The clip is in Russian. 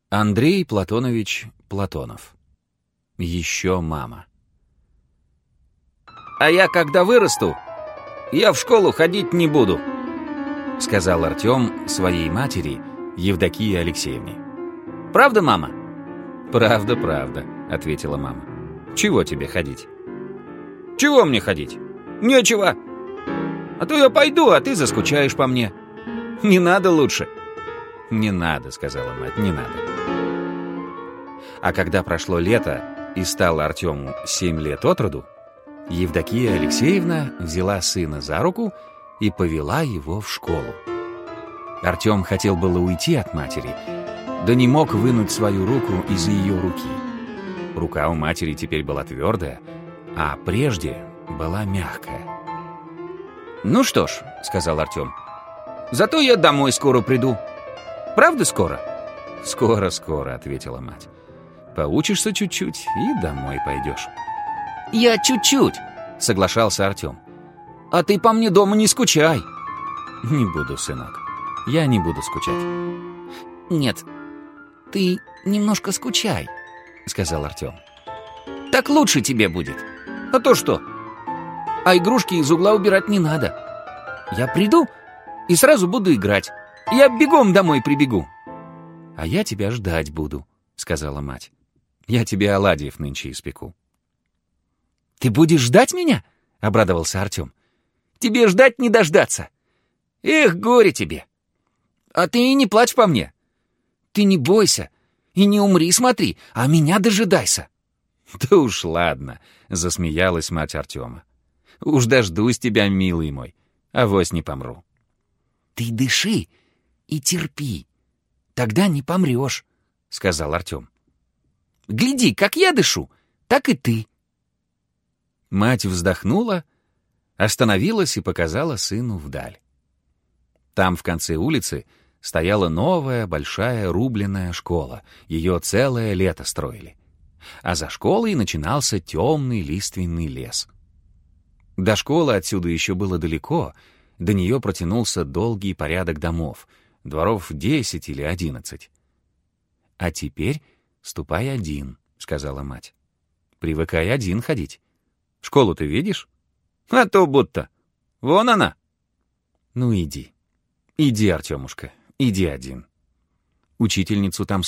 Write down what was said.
Андрей Платонович Платонов. Еще мама. «А я, когда вырасту, я в школу ходить не буду», — сказал Артем своей матери, Евдокии Алексеевне. «Правда, мама?» «Правда, правда», — ответила мама. «Чего тебе ходить?» «Чего мне ходить? Нечего. А то я пойду, а ты заскучаешь по мне. Не надо лучше». «Не надо», — сказала мать, — «не надо». А когда прошло лето и стало Артему 7 лет от роду, Евдокия Алексеевна взяла сына за руку и повела его в школу. Артем хотел было уйти от матери, да не мог вынуть свою руку из ее руки. Рука у матери теперь была твердая, а прежде была мягкая. «Ну что ж», — сказал Артем, — «зато я домой скоро приду. Правда скоро?» «Скоро-скоро», — ответила мать. «Поучишься чуть-чуть и домой пойдешь». «Я чуть-чуть», — соглашался Артем. «А ты по мне дома не скучай». «Не буду, сынок, я не буду скучать». «Нет, ты немножко скучай», — сказал Артем. «Так лучше тебе будет. А то что? А игрушки из угла убирать не надо. Я приду и сразу буду играть. Я бегом домой прибегу». «А я тебя ждать буду», — сказала мать. «Я тебе оладьев нынче испеку». «Ты будешь ждать меня?» — обрадовался Артем. «Тебе ждать не дождаться. Эх, горе тебе! А ты и не плачь по мне. Ты не бойся и не умри, смотри, а меня дожидайся». «Да уж ладно», — засмеялась мать Артема. «Уж дождусь тебя, милый мой, авось не помру». «Ты дыши и терпи, тогда не помрешь», — сказал Артем. «Гляди, как я дышу, так и ты». Мать вздохнула, остановилась и показала сыну вдаль. Там, в конце улицы, стояла новая большая рубленная школа. Ее целое лето строили. А за школой начинался темный лиственный лес. До школы отсюда еще было далеко, до нее протянулся долгий порядок домов, дворов 10 или 11. «А теперь ступай один», — сказала мать. «Привыкай один ходить. Школу ты видишь?» «А то будто. Вон она». «Ну иди. Иди, Артемушка, иди один. Учительницу там